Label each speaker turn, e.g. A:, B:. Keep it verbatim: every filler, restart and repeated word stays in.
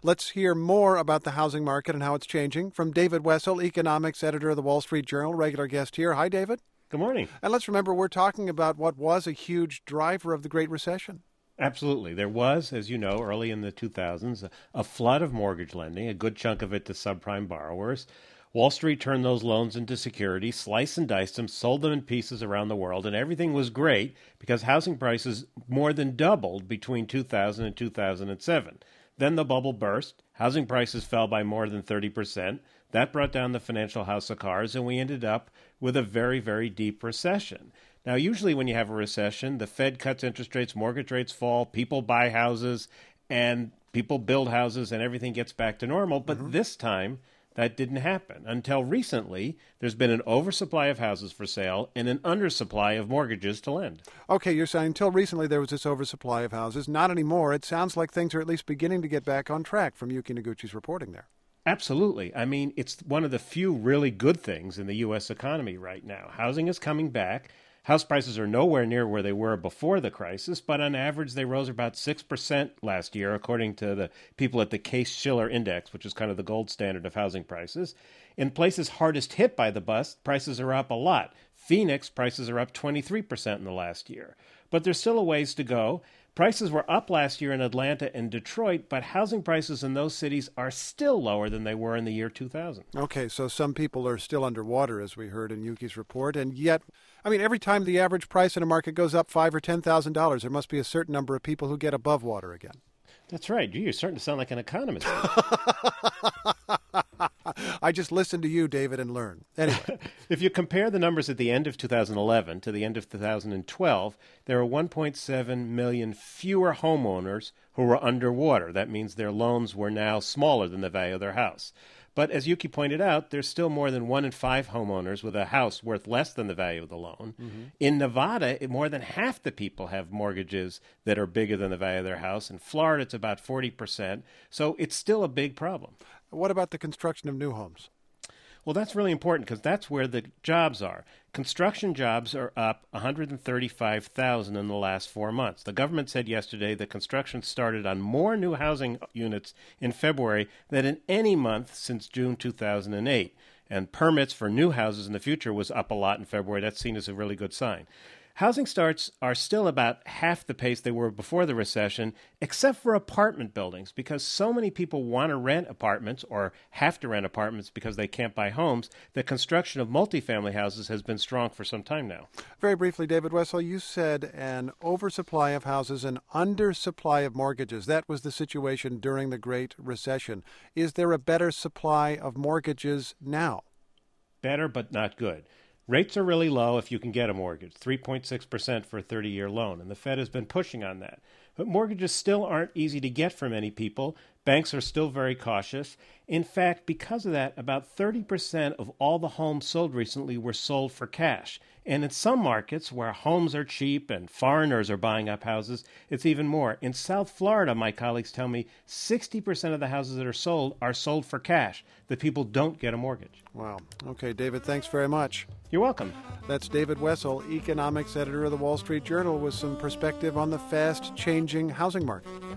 A: Let's hear more about the housing market and how it's changing from David Wessel, economics editor of the Wall Street Journal, regular guest here. Hi, David.
B: Good morning.
A: And let's remember, we're talking about what was a huge driver of the Great Recession.
B: Absolutely. There was, as you know, early in the two thousands, a, a flood of mortgage lending, a good chunk of it to subprime borrowers. Wall Street turned those loans into securities, sliced and diced them, sold them in pieces around the world, and everything was great because housing prices more than doubled between two thousand and two thousand seven. Then the bubble burst. Housing prices fell by more than thirty percent. That brought down the financial house of cards, and we ended up with a very, very deep recession. Now, usually when you have a recession, the Fed cuts interest rates, mortgage rates fall, people buy houses, and people build houses, and everything gets back to normal. But mm-hmm. this time, that didn't happen. Until recently, there's been an oversupply of houses for sale and an undersupply of mortgages to lend.
A: Okay, you're saying until recently there was this oversupply of houses. Not anymore. It sounds like things are at least beginning to get back on track from Yuki Noguchi's reporting there.
B: Absolutely. I mean, it's one of the few really good things in the U S economy right now. Housing is coming back. House prices are nowhere near where they were before the crisis, but on average they rose about six percent last year, according to the people at the Case-Shiller Index, which is kind of the gold standard of housing prices. In places hardest hit by the bust, prices are up a lot. Phoenix prices are up twenty-three percent in the last year. But there's still a ways to go. Prices were up last year in Atlanta and Detroit, but housing prices in those cities are still lower than they were in the year two thousand.
A: Okay, so some people are still underwater, as we heard in Yuki's report, and yet, I mean, every time the average price in a market goes up five or ten thousand dollars, there must be a certain number of people who get above water again.
B: That's right. Gee, you're starting to sound like an economist.
A: I just listen to you, David, and learn. Anyway.
B: If you compare the numbers at the end of two thousand eleven to the end of two thousand twelve, there are one point seven million fewer homeowners who were underwater. That means their loans were now smaller than the value of their house. But as Yuki pointed out, there's still more than one in five homeowners with a house worth less than the value of the loan. Mm-hmm. In Nevada, more than half the people have mortgages that are bigger than the value of their house. In Florida, it's about forty percent. So it's still a big problem.
A: What about the construction of new homes?
B: Well, that's really important because that's where the jobs are. Construction jobs are up one hundred thirty-five thousand in the last four months. The government said yesterday that construction started on more new housing units in February than in any month since June two thousand eight. And permits for new houses in the future was up a lot in February. That's seen as a really good sign. Housing starts are still about half the pace they were before the recession, except for apartment buildings, because so many people want to rent apartments or have to rent apartments because they can't buy homes. The construction of multifamily houses has been strong for some time now.
A: Very briefly, David Wessel, you said an oversupply of houses, an undersupply of mortgages. That was the situation during the Great Recession. Is there a better supply of mortgages now?
B: Better, but not good. Rates are really low if you can get a mortgage, three point six percent for a thirty-year loan, and the Fed has been pushing on that. But mortgages still aren't easy to get for many people. Banks are still very cautious. In fact, because of that, about thirty percent of all the homes sold recently were sold for cash. And in some markets where homes are cheap and foreigners are buying up houses, it's even more. In South Florida, my colleagues tell me, sixty percent of the houses that are sold are sold for cash. The people don't get a mortgage.
A: Wow. Okay, David, thanks very much.
B: You're welcome.
A: That's David Wessel, economics editor of the Wall Street Journal, with some perspective on the fast-changing housing market.